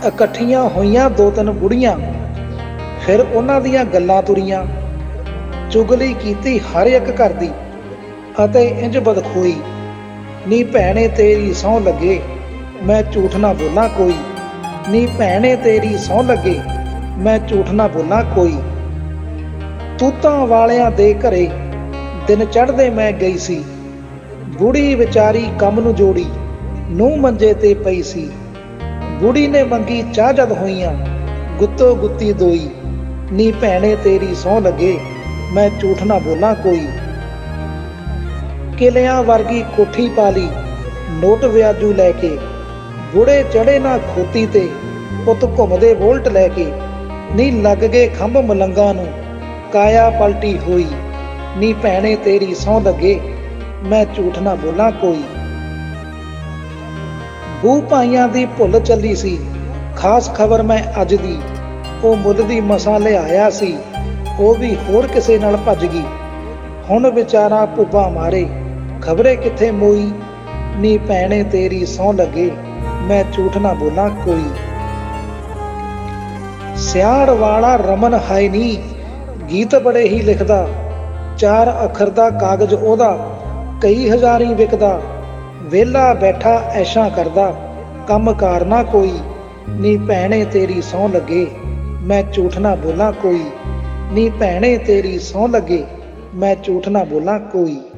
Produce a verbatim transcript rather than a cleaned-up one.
ਇਕੱਠੀਆਂ ਹੋਈਆਂ ਦੋ ਤਿੰਨ ਬੁੜੀਆਂ, ਫਿਰ ਉਹਨਾਂ ਦੀਆਂ ਗੱਲਾਂ ਤੁਰੀਆਂ। ਚੁਗਲੀ ਕੀਤੀ ਹਰ ਇੱਕ ਘਰ ਦੀ ਅਤੇ ਇੰਝ ਬਦਖੋਈ। ਨੀ ਭੈਣੇ ਤੇਰੀ ਸਹੁੰ ਲੱਗੇ, ਮੈਂ ਝੂਠ ਨਾ ਬੋਲਾਂ ਕੋਈ। ਨੀ ਭੈਣੇ ਤੇਰੀ ਸਹੁੰ ਲੱਗੇ, ਮੈਂ ਝੂਠ ਨਾ ਬੋਲਾਂ ਕੋਈ। ਤੂਤਾਂ ਵਾਲਿਆਂ ਦੇ ਘਰੇ ਦਿਨ ਚੜ੍ਹਦੇ ਮੈਂ ਗਈ ਸੀ। ਬੁੜੀ ਵਿਚਾਰੀ ਕੰਮ ਨੂੰ ਜੋੜੀ, ਨੂੰਹ ਮੰਜੇ ਤੇ ਪਈ ਸੀ। ਬੁੜੀ ਨੇ ਮੰਗੀ ਚਾਹ ਜਦ ਹੋਈਆਂ, ਗੁੱਤੋ ਗੁੱਤੀ ਦੋਈ। ਨੀ ਭੈਣੇ ਤੇਰੀ ਸਹੁੰ ਲੱਗੇ, ਮੈਂ ਝੂਠ ਨਾ ਬੋਲਾਂ ਕੋਈ। ਕਿਲਿਆਂ ਵਰਗੀ ਕੋਠੀ ਪਾ ਲਈ ਨੋਟ ਵਿਆਜੂ ਲੈ ਕੇ, ਬੁੜੇ ਚੜੇ ਨਾ ਖੋਤੀ ਤੇ ਪੁੱਤ ਘੁੰਮਦੇ ਵੋਲਟ ਲੈ ਕੇ। ਨੀ ਲੱਗ ਗਏ ਖੰਭ ਮਲੰਗਾਂ ਨੂੰ, ਕਾਇਆ ਪਲਟੀ ਹੋਈ। ਨੀ ਭੈਣੇ ਤੇਰੀ ਸਹੁੰ ਲੱਗੇ, ਮੈਂ ਝੂਠ ਨਾ ਬੋਲਾਂ ਕੋਈ। ਬੂ ਭਾਈਆਂ ਦੀ ਭੁੱਲ ਚੱਲੀ ਸੀ, ਖਾਸ ਖਬਰ ਮੈਂ ਅੱਜ ਦੀ। ਉਹ ਮੁੱਲ ਦੀ ਮਸਾਂ ਲਿਆਇਆ ਸੀ, ਉਹ ਵੀ ਹੋਰ ਕਿਸੇ ਨਾਲ ਭੱਜ ਗਈ। ਹੁਣ ਵਿਚਾਰਾ ਭੁੱਬਾ ਮਾਰੇ, ਖਬਰੇ ਕਿੱਥੇ ਮੋਈ। ਨੀ ਭੈਣੇ ਤੇਰੀ ਸਹੁੰ ਲੱਗੇ, ਮੈਂ ਝੂਠ ਨਾ ਬੋਲਾਂ ਕੋਈ। ਸਿਆੜ ਵਾਲਾ ਰਮਨ ਹੈ ਨੀ, ਗੀਤ ਬੜੇ ਹੀ ਲਿਖਦਾ। ਚਾਰ ਅੱਖਰ ਦਾ ਕਾਗਜ਼ ਉਹਦਾ, ਕਈ ਹਜ਼ਾਰੀ ਵਿਕਦਾ। ਵਿਹਲਾ ਬੈਠਾ ਐਸ਼ਾਂ ਕਰਦਾ, ਕੰਮ ਕਾਰ ਨਾ ਕੋਈ। ਨੀ ਭੈਣੇ ਤੇਰੀ ਸਹੁੰ ਲੱਗੇ, ਮੈਂ ਝੂਠ ਨਾ ਬੋਲਾਂ ਕੋਈ। ਨੀ ਭੈਣੇ ਤੇਰੀ ਸਹੁੰ ਲੱਗੇ, ਮੈਂ ਝੂਠ ਨਾ ਬੋਲਾਂ ਕੋਈ।